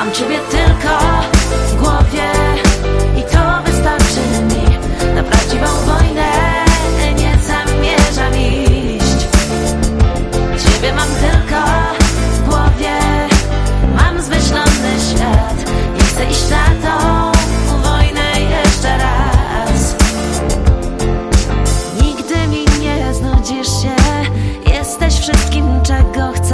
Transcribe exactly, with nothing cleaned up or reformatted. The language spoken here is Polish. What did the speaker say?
Mam ciebie tylko w głowie i to wystarczy mi. Na prawdziwą wojnę nie zamierzam iść. Ciebie mam tylko w głowie, mam zmyślony świat. Nie chcę iść na to